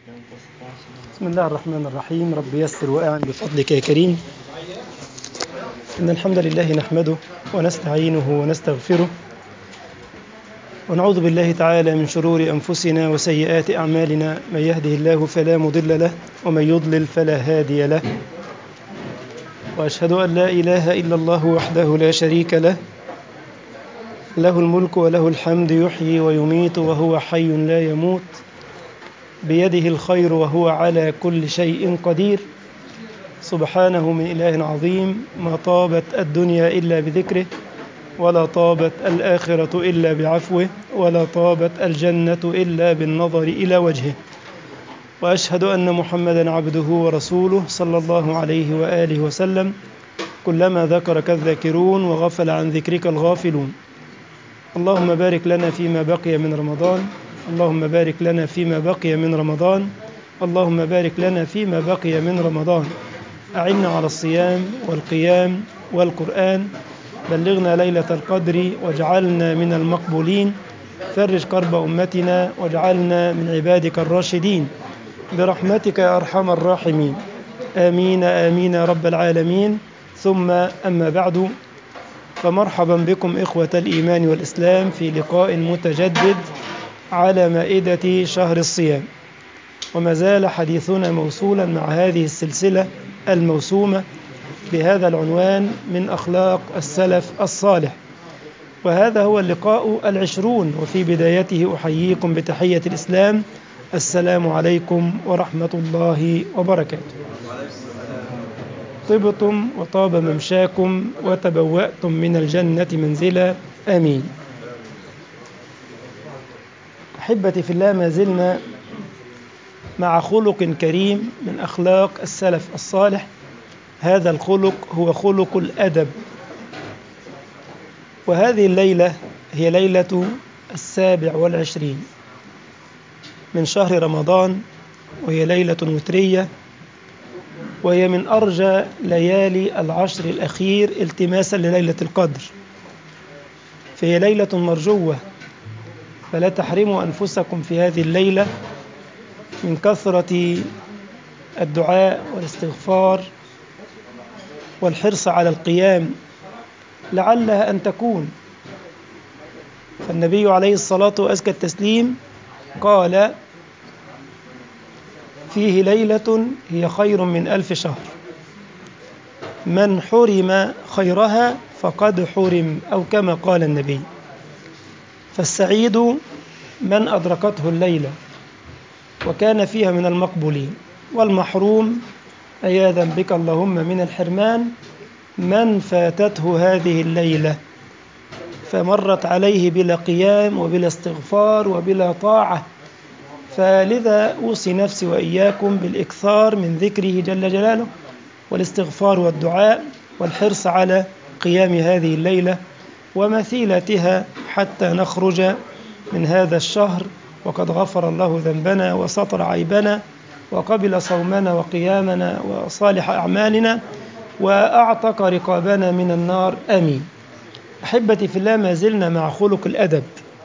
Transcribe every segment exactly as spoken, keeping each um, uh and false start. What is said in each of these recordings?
بسم الله الرحمن الرحيم. رب يسر وأعن بفضلك يا كريم. إن الحمد لله نحمده ونستعينه ونستغفره ونعوذ بالله تعالى من شرور أنفسنا وسيئات أعمالنا. من يهده الله فلا مضل له ومن يضلل فلا هادي له، وأشهد أن لا إله إلا الله وحده لا شريك له، له الملك وله الحمد، يحيي ويميت وهو حي لا يموت، بيده الخير وهو على كل شيء قدير. سبحانه من إله عظيم، ما طابت الدنيا إلا بذكره، ولا طابت الآخرة إلا بعفوه، ولا طابت الجنة إلا بالنظر إلى وجهه. وأشهد أن محمدا عبده ورسوله صلى الله عليه وآله وسلم. كلما ذكرك الذاكرون وغفل عن ذكرك الغافلون. اللهم بارك لنا فيما بقي من رمضان، اللهم بارك لنا فيما بقي من رمضان، اللهم بارك لنا فيما بقي من رمضان. أعنا على الصيام والقيام والقرآن. بلغنا ليلة القدر واجعلنا من المقبولين. فرج كرب أمتنا واجعلنا من عبادك الراشدين برحمتك يا أرحم الراحمين. آمين آمين يا رب العالمين. ثم أما بعد، فمرحبا بكم إخوة الإيمان والإسلام في لقاء متجدد على مائدة شهر الصيام. وما زال حديثنا موصولا مع هذه السلسلة الموسومة بهذا العنوان من أخلاق السلف الصالح، وهذا هو اللقاء العشرون. وفي بدايته أحييكم بتحية الإسلام: السلام عليكم ورحمة الله وبركاته. طبتم وطاب ممشاكم وتبوأتم من الجنة منزلا، آمين. أحبتي في الله، ما زلنا مع خلق كريم من أخلاق السلف الصالح. هذا الخلق هو خلق الأدب. وهذه الليلة هي ليلة السابع والعشرين من شهر رمضان، وهي ليلة وترية، وهي من أرجى ليالي العشر الأخير التماسا لليلة القدر. فهي ليلة مرجوة، فلا تحرموا أنفسكم في هذه الليلة من كثرة الدعاء والاستغفار والحرص على القيام، لعلها أن تكون. فالنبي عليه الصلاة وأزكى التسليم قال: فيه ليلة هي خير من ألف شهر، من حرم خيرها فقد حرم، أو كما قال النبي. فالسعيد من أدركته الليلة وكان فيها من المقبولين، والمحروم عياذا بك اللهم من الحرمان من فاتته هذه الليلة فمرت عليه بلا قيام وبلا استغفار وبلا طاعة. فلذا أوصي نفسي وإياكم بالإكثار من ذكره جل جلاله والاستغفار والدعاء والحرص على قيام هذه الليلة ومثيلتها حتى نخرج من هذا الشهر وقد غفر الله ذنبنا وسطر عيبنا وقبل صومنا وقيامنا وصالح أعمالنا وأعتق رقابنا من النار، آمين. أحبتي في الله، ما زلنا مع خلق الأدب.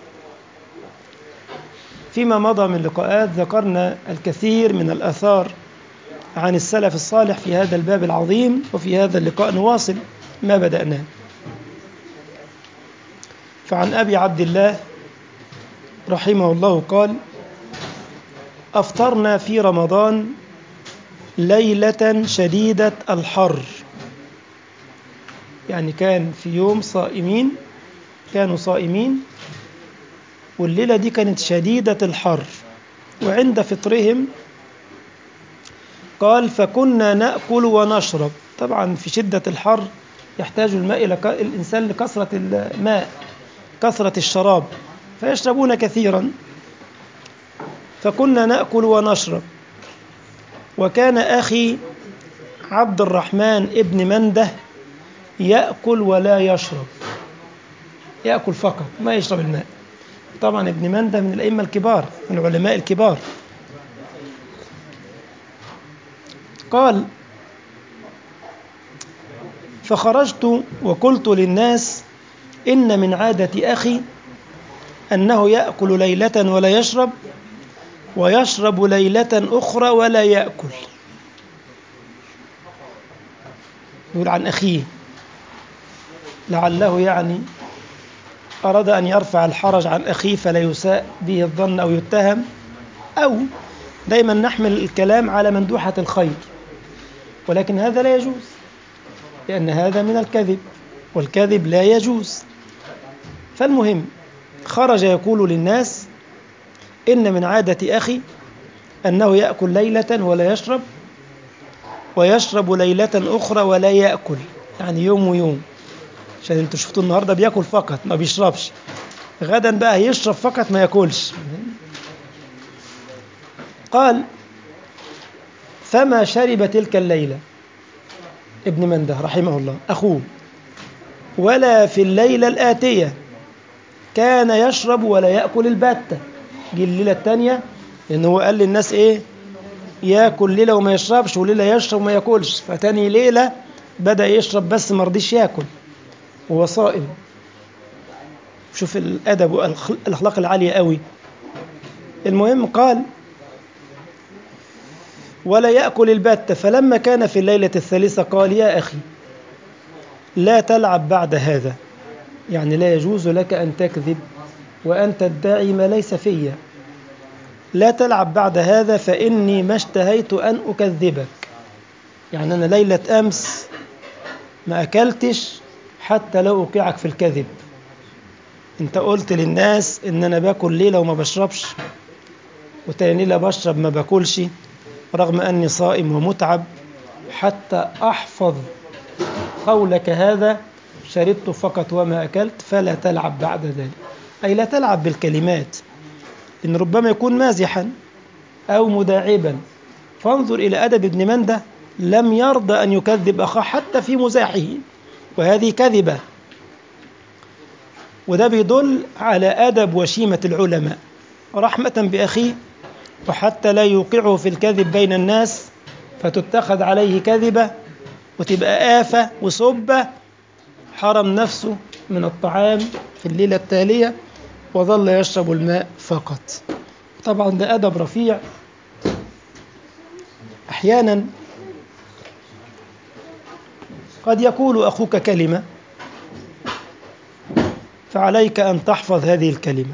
فيما مضى من لقاءات ذكرنا الكثير من الآثار عن السلف الصالح في هذا الباب العظيم، وفي هذا اللقاء نواصل ما بدأناه. فعن أبي عبد الله رحمه الله قال: أفطرنا في رمضان ليلة شديدة الحر. يعني كان في يوم صائمين، كانوا صائمين، والليلة دي كانت شديدة الحر. وعند فطرهم قال: فكنا نأكل ونشرب. طبعا في شدة الحر يحتاج الماء إلى الإنسان لكثرة الماء، كثرة الشراب، فيشربون كثيرا. فكنا نأكل ونشرب. وكان أخي عبد الرحمن ابن منده يأكل ولا يشرب، يأكل فقط ما يشرب الماء. طبعا ابن منده من الأئمة الكبار، من العلماء الكبار. قال: فخرجت وقلت للناس: إن من عادة أخي أنه يأكل ليلة ولا يشرب، ويشرب ليلة أخرى ولا يأكل. يقول عن أخيه لعله يعني أراد أن يرفع الحرج عن أخيه فلا يساء به الظن أو يتهم، أو دايما نحمل الكلام على مندوحة الخير، ولكن هذا لا يجوز، لأن هذا من الكذب، والكذب لا يجوز. فالمهم خرج يقول للناس إن من عادة أخي أنه يأكل ليلة ولا يشرب، ويشرب ليلة أخرى ولا يأكل، يعني يوم ويوم، عشان انتوا شفتوا النهاردة بيأكل فقط ما بيشربش، غدا بقى يشرب فقط ما يأكلش. قال فما شرب تلك الليلة ابن منده رحمه الله أخوه، ولا في الليلة الآتية كان يشرب ولا يأكل البتة. دي الليلة الثانية، لأنه هو قال للناس إيه، يأكل ليلة وما يشربش، وليلة يشرب وما يأكلش، فتاني ليلة بدأ يشرب بس ما رضيش يأكل وهو صائم. شوف الأدب والأخلاق العالية قوي. المهم قال ولا يأكل البتة. فلما كان في الليلة الثالثة قال يا أخي لا تلعب بعد هذا، يعني لا يجوز لك أن تكذب وأن تدعي ما ليس فيا، لا تلعب بعد هذا فإني ما اشتهيت أن أكذبك. يعني أنا ليلة أمس ما أكلتش حتى لو أوقعك في الكذب. أنت قلت للناس إن أنا باكل ليلة وما بشربش، وتاني ليلة بشرب ما باكلش، رغم أني صائم ومتعب، حتى أحفظ قولك هذا شربت فقط وما أكلت، فلا تلعب بعد ذلك. أي لا تلعب بالكلمات، إن ربما يكون مازحا أو مداعبا. فانظر إلى أدب ابن منده، لم يرضى أن يكذب أخاه حتى في مزاحه، وهذه كذبة. وده بيدل على أدب وشيمة العلماء، رحمة بأخيه، وحتى لا يوقعه في الكذب بين الناس فتتخذ عليه كذبة وتبقى آفة وسبة. حرم نفسه من الطعام في الليلة التالية وظل يشرب الماء فقط. طبعا ده أدب رفيع. أحيانا قد يقول أخوك كلمة فعليك أن تحفظ هذه الكلمة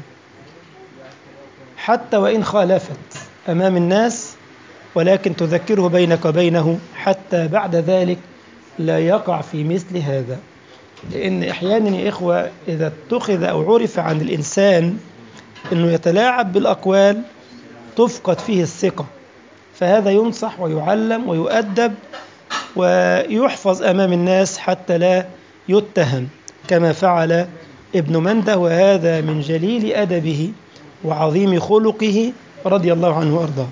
حتى وإن خالفت أمام الناس، ولكن تذكره بينك وبينه حتى بعد ذلك لا يقع في مثل هذا. لأن أحيانا يا إخوة إذا اتخذ أو عرف عن الإنسان أنه يتلاعب بالأقوال تفقد فيه الثقة، فهذا ينصح ويعلم ويؤدب ويحفظ أمام الناس حتى لا يتهم كما فعل ابن منده، وهذا من جليل أدبه وعظيم خلقه رضي الله عنه وأرضاه.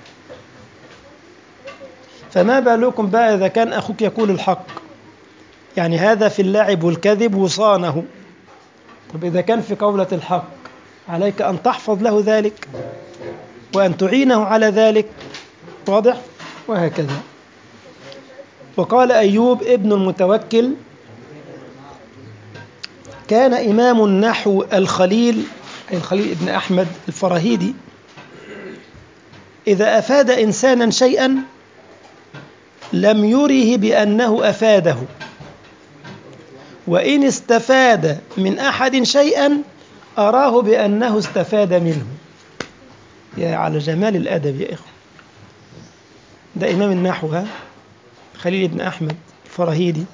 فما بالكم بقى إذا كان أخوك يقول الحق، يعني هذا في اللعب والكذب وصانه. طب إذا كان في قولة الحق عليك أن تحفظ له ذلك وأن تعينه على ذلك، واضح؟ وهكذا. وقال أيوب ابن المتوكل كان إمام النحو الخليل، أي الخليل ابن أحمد الفراهيدي، إذا أفاد إنسانا شيئا لم يره بأنه أفاده، وإن استفاد من أحد شيئا أراه بأنه استفاد منه. يا على جمال الأدب يا إخوة. ده إمام النحو، ها، خليل بن أحمد الفراهيدي،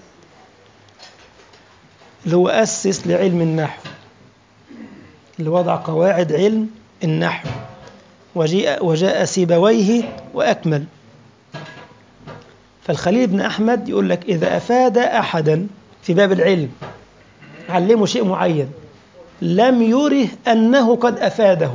اللي هو أسس لعلم النحو، اللي وضع قواعد علم النحو، وجاء, وجاء سيبويه وأكمل. فالخليل بن أحمد يقول لك إذا أفاد أحدا في باب العلم، علمه شيء معين، لم يره أنه قد أفاده.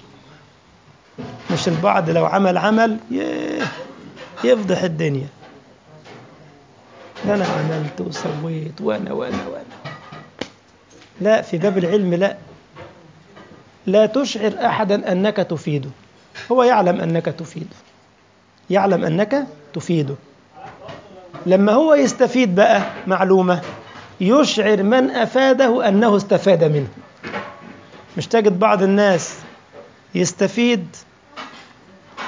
مش البعض لو عمل عمل يفضح الدنيا، ده أنا عملت وسويت وأنا وأنا وأنا. لا، في باب العلم لا، لا تشعر أحدا أنك تفيده، هو يعلم أنك تفيده، يعلم أنك تفيده. لما هو يستفيد بقى معلومة يشعر من أفاده أنه استفاد منه. مش تجد بعض الناس يستفيد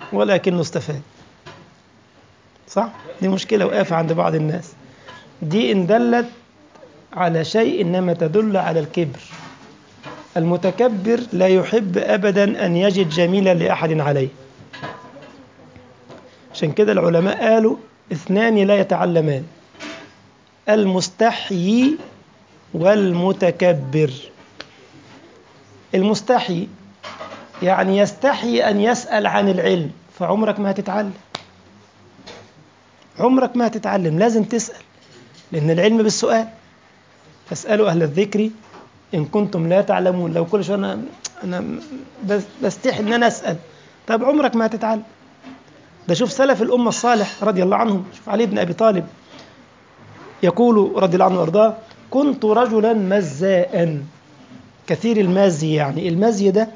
ولكنه استفاد. صح؟ دي مشكلة وقافة عند بعض الناس. دي إن دلت على شيء إنما تدل على الكبر. المتكبر لا يحب أبدا أن يجد جميلا لأحد عليه. عشان كده العلماء قالوا اثنان لا يتعلمان: المستحيي والمتكبر. المستحيي يعني يستحي أن يسأل عن العلم، فعمرك ما هتتعلم. عمرك ما هتتعلم، لازم تسأل، لأن العلم بالسؤال. فاسألوا أهل الذكر إن كنتم لا تعلمون. لو كل شوية أنا أنا بستحي إن أنا أسأل، طب عمرك ما هتتعلم. ده شوف سلف الأمة الصالح رضي الله عنهم. شوف علي بن أبي طالب يقول رضي الله عنه وأرضاه: كنت رجلا مزاء، كثير المازي. يعني المازي ده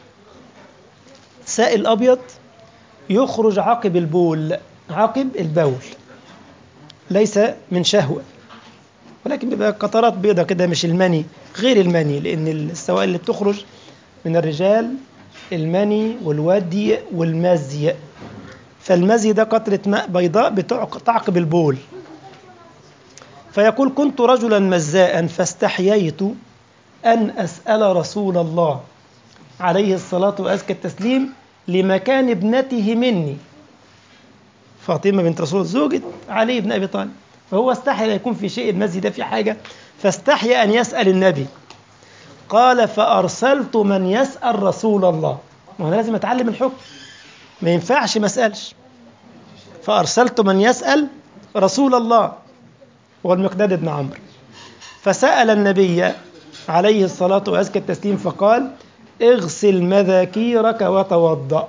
سائل أبيض يخرج عقب البول، عقب البول، ليس من شهوة، ولكن بيبقى قطرات بيضة كده، مش المني، غير المني، لأن السوائل اللي بتخرج من الرجال المني والودي والمزي. فالمزي ده قطرة ماء بيضاء بتعقب البول. فيقول: كنت رجلا مزاء فاستحييت أن أسأل رسول الله عليه الصلاة وأزكى التسليم لمكان ابنته مني، فاطمة بنت رسول زوجة علي بن أبي طالب. فهو استحي لا يكون في شيء المزي ده في حاجة، فاستحي أن يسأل النبي. قال: فأرسلت من يسأل رسول الله. وأنا لازم أتعلم الحكم، ما ينفعش ما أسألش. فأرسلت من يسأل رسول الله، هو المقداد بن عمرو. فسأل النبي عليه الصلاة وأزكى التسليم فقال: اغسل مذاكيرك وتوضأ.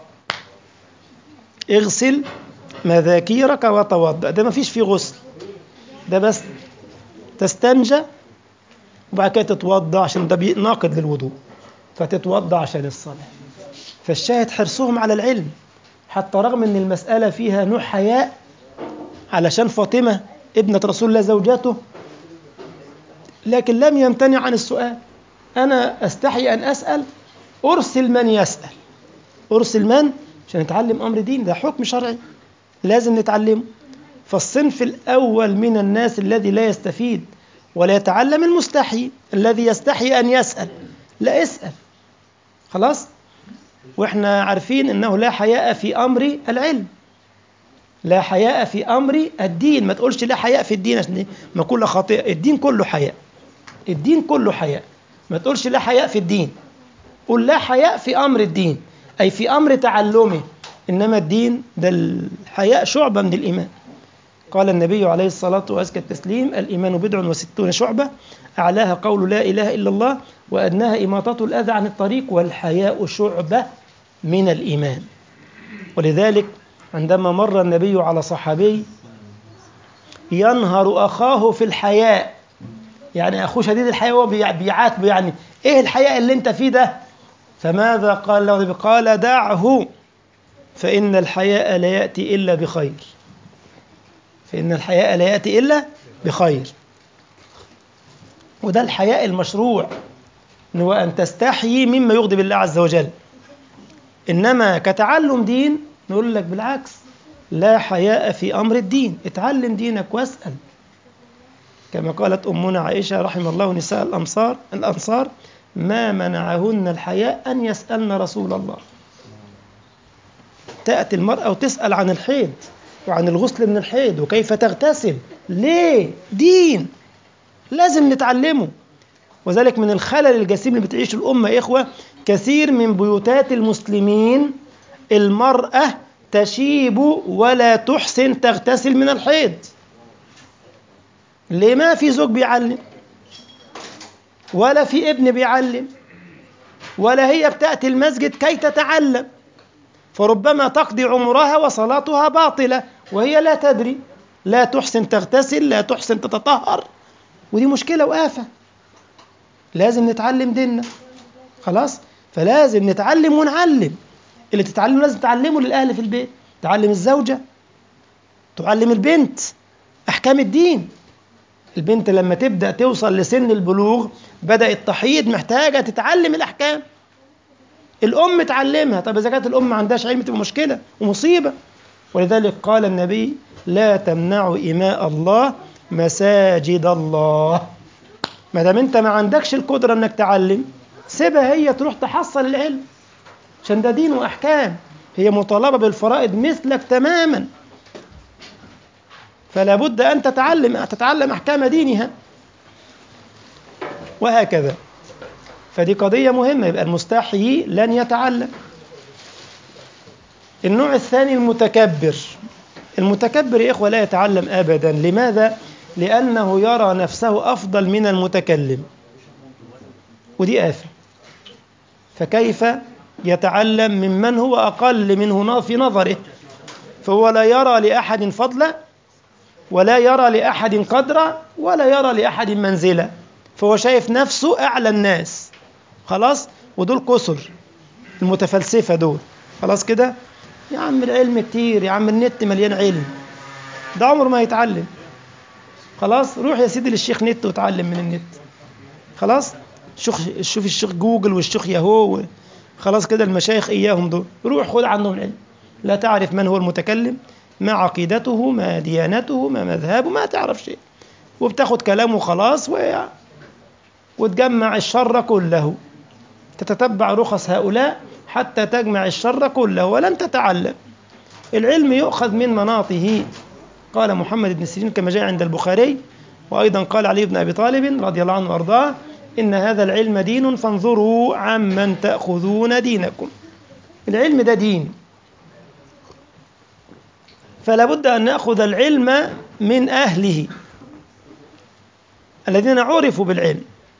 اغسل مذاكيرك وتوضأ. ده ما فيش فيه غسل، ده بس تستنجى وبعد كده تتوضأ، عشان ده ناقض للوضوء، فتتوضأ عشان الصلاة. فالشاهد حرصهم على العلم، حتى رغم ان المسألة فيها نوع حياء، علشان فاطمة ابنة رسول الله زوجته، لكن لم يمتنع عن السؤال. أنا أستحي أن أسأل، أرسل من يسأل. أرسل من؟ عشان نتعلم أمر دين، ده حكم شرعي لازم نتعلمه. فالصنف الأول من الناس الذي لا يستفيد ولا يتعلم المستحي، الذي يستحي أن يسأل. لا اسأل خلاص. وإحنا عارفين أنه لا حياء في أمر العلم، لا حياء في أمر الدين. ما تقولش لا حياء في الدين عشان ما كل خاطئ. الدين كله حياء، الدين كله حياء. ما تقولش لا حياء في الدين، قل لا حياء في أمر الدين، أي في أمر تعلمه. إنما الدين ده الحياء شعبة من الإيمان. قال النبي عليه الصلاة وأزكى التسليم: الإيمان بضع وستون شعبة، أعلاها قول لا إله إلا الله، وأدناها إماطة الأذى عن الطريق، والحياء شعبة من الإيمان. ولذلك عندما مر النبي على صحابي ينهر أخاه في الحياء، يعني أخوه شديد الحياء وهو بيعاتبه، يعني إيه الحياء اللي أنت فيه ده؟ فماذا قال له؟ قال: دعه، فإن الحياء لا يأتي إلا بخير. فإن الحياء لا يأتي إلا بخير. وده الحياء المشروع، هو أن تستحيي مما يغضب الله عز وجل. إنما كتعلم دين نقول لك بالعكس، لا حياء في أمر الدين. اتعلم دينك واسأل، كما قالت أمنا عائشة رحم الله نساء الأنصار الأنصار ما منعهن الحياء أن يسألن رسول الله. تأتي المرأة وتسأل عن الحيض وعن الغسل من الحيض وكيف تغتسل. ليه؟ دين لازم نتعلمه. وذلك من الخلل الجسيم اللي بتعيش الأمة يا إخوة، كثير من بيوتات المسلمين المرأة تشيب ولا تحسن تغتسل من الحيض. ليه؟ ما في زوج بيعلم، ولا في ابن بيعلم، ولا هي بتأتي المسجد كي تتعلم، فربما تقضي عمرها وصلاتها باطلة وهي لا تدري، لا تحسن تغتسل، لا تحسن تتطهر. ودي مشكلة وآفة. لازم نتعلم ديننا خلاص. فلازم نتعلم ونعلم. اللي تتعلم لازم تعلمه للأهل في البيت، تعلم الزوجة، تعلم البنت أحكام الدين. البنت لما تبدأ توصل لسن البلوغ بدأ التحيض، محتاجة تتعلم الأحكام. الأم تعلمها. طب إذا كانت الأم ما عندهاش علم تبقى مشكلة ومصيبة. ولذلك قال النبي لا تمنعوا إماء الله مساجد الله. ما دام أنت ما عندكش القدرة أنك تعلم، سيبها هي تروح تحصل العلم، عشان ده دين وأحكام. هي مطالبة بالفرائض مثلك تماما، فلا بد أن تتعلم تتعلم أحكام دينها، وهكذا. فدي قضية مهمة. يبقى المستحيي لن يتعلم. النوع الثاني المتكبر. المتكبر يا إخوة لا يتعلم أبدا. لماذا؟ لأنه يرى نفسه أفضل من المتكلم، ودي آفة. فكيف يتعلم ممن هو أقل منه في نظره؟ فهو لا يرى لأحد فضلا، ولا يرى لأحد قدرا، ولا يرى لأحد منزلة. فهو شايف نفسه أعلى الناس. خلاص. ودول كسر المتفلسفة دول. خلاص كده. يا عم العلم كتير، يا عم النت مليان علم، ده عمره ما يتعلم. خلاص. روح يا سيدي للشيخ نت وتعلم من النت. خلاص. شوف شوف الشيخ جوجل والشيخ ياهو. خلاص كده. المشايخ إياهم دول، روح خد عنهم العلم. لا تعرف من هو المتكلم، ما عقيدته، ما ديانته، ما مذهبه، ما تعرف شيء، وبتاخد كلامه خلاص و... وتجمع الشر كله. تتتبع رخص هؤلاء حتى تجمع الشر كله ولن تتعلم. العلم يؤخذ من مناطه. قال محمد بن سيرين كما جاء عند البخاري، وأيضا قال علي بن أبي طالب رضي الله عنه وأرضاه إن هذا العلم دين فانظروا عمن تأخذون دينكم. العلم ده دين، فلا بد أن نأخذ العلم من أهله الذين عرفوا بالعلم.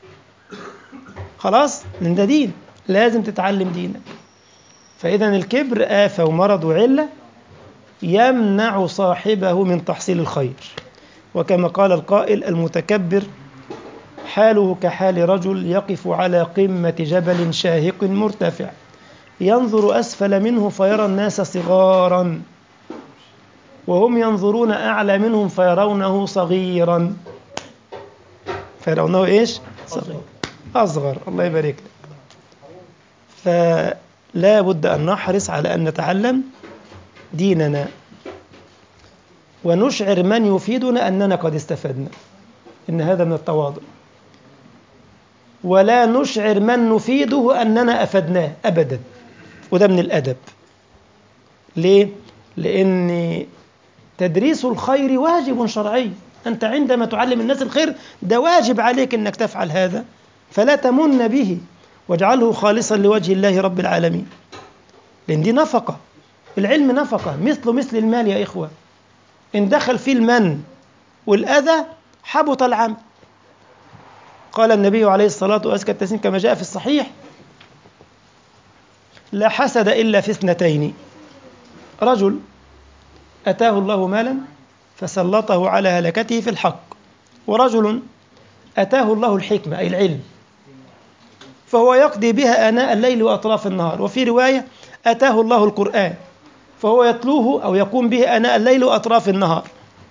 خلاص. من ده دين، لازم تتعلم دينك. فإذا الكبر آفة ومرض وعلة يمنع صاحبه من تحصيل الخير. وكما قال القائل المتكبر حاله كحال رجل يقف على قمة جبل شاهق مرتفع ينظر أسفل منه فيرى الناس صغارا، وهم ينظرون أعلى منهم فيرونه صغيرا. فيرونه إيش؟ صغير، أصغر. الله يبارك لك. فلا بد أن نحرص على أن نتعلم ديننا، ونشعر من يفيدنا أننا قد استفدنا. إن هذا من التواضع. ولا نشعر من نفيده أننا أفدناه أبدا، وده من الأدب. ليه؟ لأن تدريس الخير واجب شرعي. أنت عندما تعلم الناس الخير ده واجب عليك أنك تفعل هذا، فلا تمن به، واجعله خالصا لوجه الله رب العالمين. لأن دي نفقة. العلم نفقة مثل مثل المال يا إخوة. إن دخل فيه المن والأذى حبط العمل. قال النبي عليه الصلاة والسلام كما جاء في الصحيح لا حسد إلا في اثنتين: رجل أتاه الله مالا فسلطه على هلكته في الحق، ورجل أتاه الله الحكمة أي العلم فهو يقضي بها آناء الليل وأطراف النهار. وفي رواية أتاه الله القرآن فهو يتلوه أو يقوم به آناء الليل وأطراف النهار.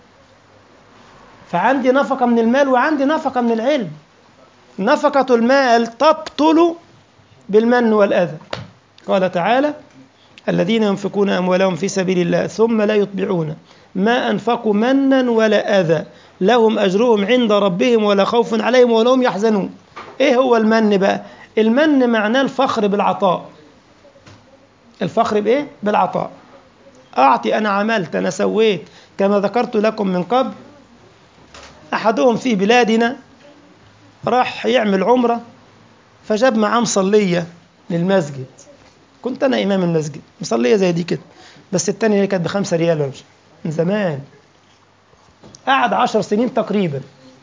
فعندي نفقة من المال وعندي نفقة من العلم. نفقة المال تبطل بالمن والأذى. قال تعالى الذين ينفقون أموالهم في سبيل الله ثم لا يتبعون ما أنفقوا منا ولا أذى لهم أجرهم عند ربهم ولا خوف عليهم ولا هم يحزنون. إيه هو المن بقى؟ المن معناه الفخر بالعطاء. الفخر بإيه؟ بالعطاء. أعطي، أنا عملت، أنا سويت. كما ذكرت لكم من قبل، أحدهم في بلادنا راح يعمل عمرة فجاب معاه مصلية للمسجد. كنت أنا إمام المسجد، مصلية زي دي كده، بس التانية هي كانت بخمسة ريال ولا مش من زمان. قعد عشر سنين تقريبا.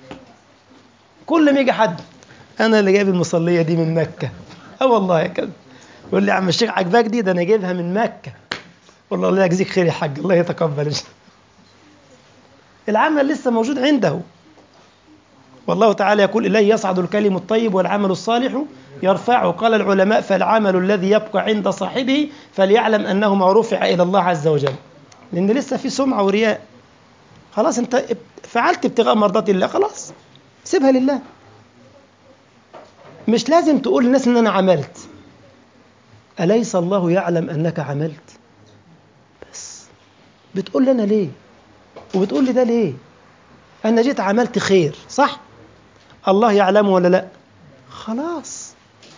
كل ما يجي حد أنا اللي جايب المصلية دي من مكة. أه والله كده. يقول لي يا عم الشيخ عجباك دي؟ ده أنا جايبها من مكة. والله الله يجزيك خير يا حاج، الله يتقبل. العمل لسه موجود عنده. والله تعالى يقول إليه يصعد الكلم الطيب والعمل الصالح يرفعه. قال العلماء فالعمل الذي يبقى عند صاحبه فليعلم أنه ما رفع إلى الله عز وجل، لأن لسه في سمعة ورياء. خلاص أنت فعلت ابتغاء مرضات الله، خلاص سيبها لله. مش لازم تقول للناس إن أنا عملت. أليس الله يعلم أنك عملت؟ بس بتقول لي أنا ليه؟ وبتقول لي ده ليه؟ أنا جيت عملت خير صح؟ الله يعلمه ولا لا؟ خلاص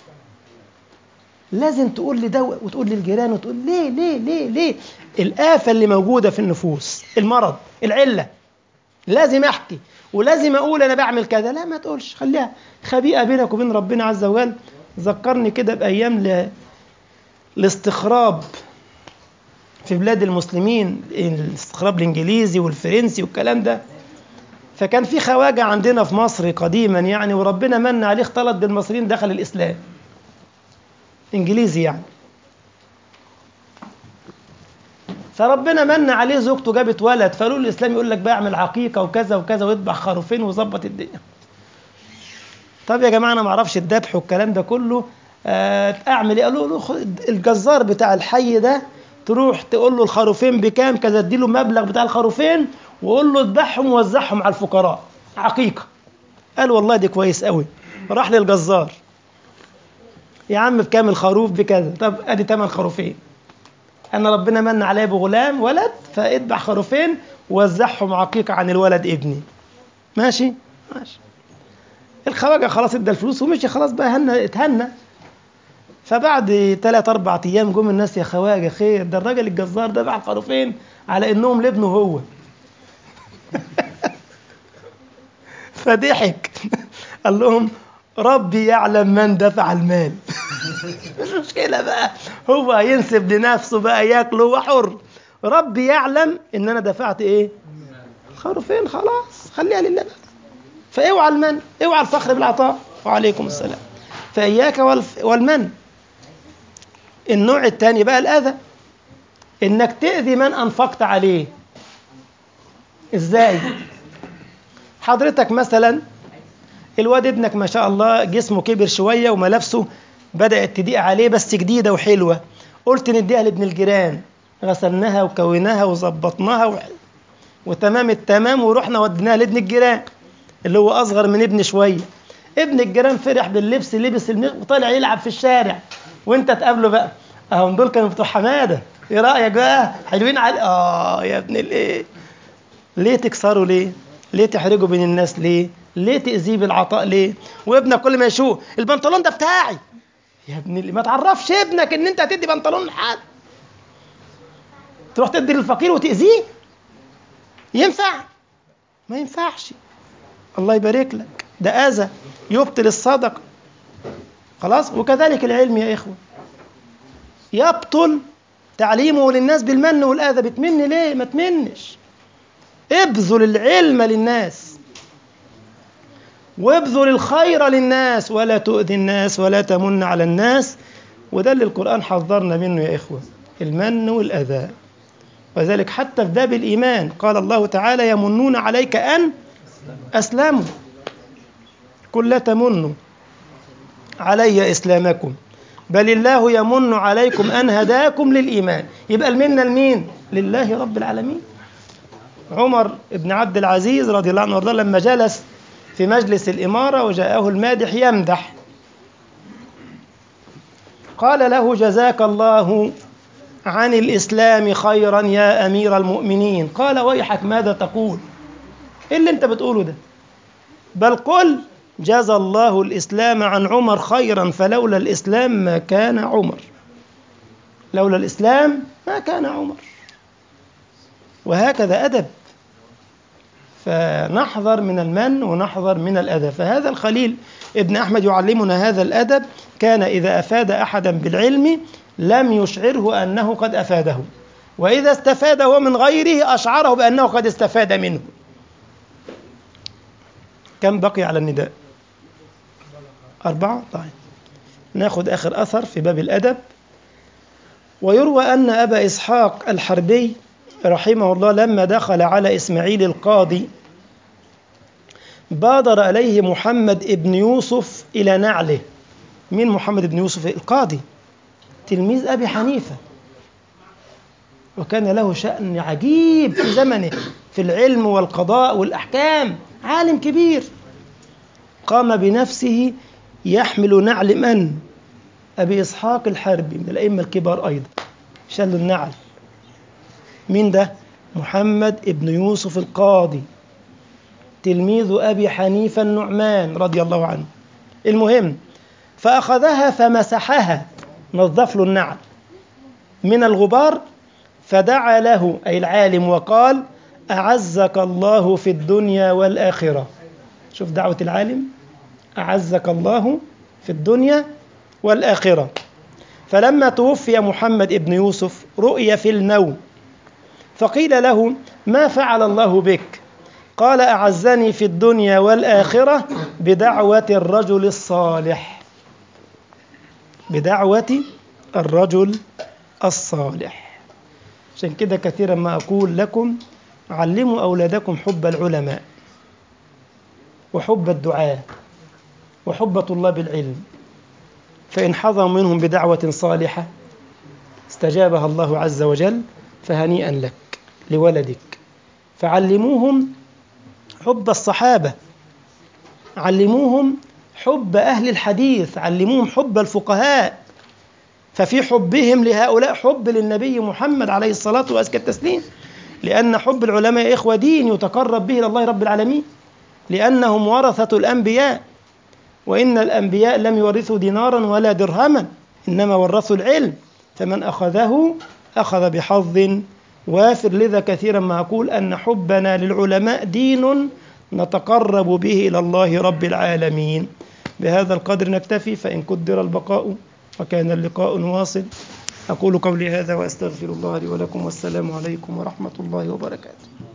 لازم تقول لي ده وتقول لي الجيران وتقول ليه ليه ليه ليه. الآفة اللي موجودة في النفوس، المرض، العلة، لازم أحكي ولازم أقول أنا بعمل كذا. لا ما تقولش، خليها خبيئة بينك وبين ربنا عز وجل. ذكرني كده بأيام ل... الاستخراب في بلاد المسلمين، الاستخراب الإنجليزي والفرنسي والكلام ده. فكان في خواجة عندنا في مصر قديما يعني، وربنا من عليه اختلط بالمصريين دخل الإسلام، إنجليزي يعني. فربنا من عليه زوجته جابت ولد، فقالوا له الإسلام يقول لك بقى اعمل عقيقة وكذا وكذا ويذبح خروفين وظبط الدنيا. طب يا جماعة أنا ما اعرفش الذبح والكلام ده كله، أعمل إيه؟ قالوا له الجزار بتاع الحي ده تروح تقول له الخروفين بكام كذا، اديله مبلغ بتاع الخروفين وقول له اذبحهم ووزعهم على الفقراء عقيقة. قال والله دي كويس قوي. راح للجزار، يا عم بكام الخروف؟ بكذا. طب ادي ثمن خروفين، انا ربنا من عليا بغلام ولد فاذبح خروفين ووزعهم عقيقة عن الولد ابني. ماشي ماشي. الخواجة خلاص ادى الفلوس ومشي، خلاص بقى هنا اتهنى. فبعد ثلاث اربع ايام جم الناس، يا خواجة خير، ده الراجل الجزار ده باع الخروفين على انهم لابنه هو. فضحك قال لهم ربي يعلم من دفع المال. مش مشكلة بقى، هو هينسب لنفسه بقى ياكله وحر. ربي يعلم ان انا دفعت ايه؟ خروفين، خلاص خليها لله بقى. فاوعى المن، اوعى الفخر بالعطاء. وعليكم السلام. فاياك والمن. النوع الثاني بقى الاذى، انك تأذي من انفقت عليه. ازاي؟ حضرتك مثلا الواد ابنك ما شاء الله جسمه كبر شوية وملابسه بدأت تضيق عليه بس جديدة وحلوة، قلت نديها لابن الجيران، غسلناها وكوناها وظبطناها و... وتمام التمام، ورحنا وديناها لابن الجيران اللي هو أصغر من ابن شوية. ابن الجيران فرح باللبس، لبس المغ وطالع يلعب في الشارع، وانت تقابله بقى، اهم دول كانوا بتوع حمادة، ايه رأيك بقى؟ حلوين على اه يا ابن الايه. ليه تكسروا؟ ليه؟ ليه تحرجوا بين الناس؟ ليه؟ ليه تأذيه بالعطاء؟ ليه؟ وابنك كل ما يشوف البنطلون ده بتاعي، يا ابن اللي ما تعرفش ابنك ان انت هتدي بنطلون لحد، تروح تدي للفقير وتأذيه؟ ينفع؟ ما ينفعش. الله يبارك لك، ده أذى يبطل الصدقة. خلاص. وكذلك العلم يا إخوة، يبطل تعليمه للناس بالمن والأذى. بتمن ليه؟ ما تمنش، ابذل العلم للناس وابذل الخير للناس ولا تؤذي الناس ولا تمن على الناس. وده اللي القرآن حذرنا منه يا إخوة، المن والأذى. وذلك حتى في باب الإيمان قال الله تعالى يمنون عليك أن أسلموا، قل لا تمنوا علي إسلامكم بل الله يمن عليكم أن هداكم للإيمان. يبقى المنة لمين؟ لله رب العالمين. عمر بن عبد العزيز رضي الله عنه وارضاه لما جلس في مجلس الإمارة وجاءه المادح يمدح، قال له جزاك الله عن الإسلام خيرا يا أمير المؤمنين. قال ويحك ماذا تقول؟ إيه اللي أنت بتقوله ده؟ بل قل جزى الله الإسلام عن عمر خيرا فلولا الإسلام ما كان عمر، لولا الإسلام ما كان عمر. وهكذا أدب. فنحذر من المن ونحذر من الأذى. فهذا الخليل ابن أحمد يعلمنا هذا الأدب، كان إذا أفاد أحدا بالعلم لم يشعره أنه قد أفاده، وإذا استفاد هو من غيره أشعره بأنه قد استفاد منه. كم بقي على النداء؟ أربعة. طيب ناخد آخر أثر في باب الأدب. ويروى أن أبا إسحاق الحربي رحمه الله لما دخل على إسماعيل القاضي بادر إليه محمد ابن يوسف إلى نعله. من محمد ابن يوسف؟ القاضي تلميذ أبي حنيفة، وكان له شأن عجيب في زمنه في العلم والقضاء والأحكام، عالم كبير. قام بنفسه يحمل نعل من؟ أبي إسحاق الحربي من الأئمة الكبار أيضا، شل النعل. مين ده؟ محمد ابن يوسف القاضي، تلميذ أبي حنيفة النعمان رضي الله عنه. المهم، فأخذها فمسحها، نظف له النعل من الغبار، فدعا له أي العالم وقال: أعزك الله في الدنيا والآخرة. شوف دعوة العالم، أعزك الله في الدنيا والآخرة. فلما توفي محمد ابن يوسف رؤي في الموت، فقيل له: ما فعل الله بك؟ قال: أعزني في الدنيا والآخرة بدعوة الرجل الصالح، بدعوة الرجل الصالح. عشان كده كثيرا ما أقول لكم: علموا أولادكم حب العلماء وحب الدعاء وحب طلاب العلم، فإن حظوا منهم بدعوة صالحة استجابها الله عز وجل فهنيئا لك لولدك. فعلموهم حب الصحابة، علموهم حب أهل الحديث، علموهم حب الفقهاء، ففي حبهم لهؤلاء حب للنبي محمد عليه الصلاة وأزكى التسليم، لأن حب العلماء يا إخوة دين يتقرب به إلى الله رب العالمين، لأنهم ورثة الأنبياء، وإن الأنبياء لم يورثوا دينارا ولا درهما، إنما ورثوا العلم، فمن أخذه أخذ بحظ وافر. لذا كثيرا ما أقول أن حبنا للعلماء دين نتقرب به إلى الله رب العالمين. بهذا القدر نكتفي، فإن قدر البقاء وكان اللقاء واصل. أقول قولي هذا وأستغفر الله لي ولكم، والسلام عليكم ورحمة الله وبركاته.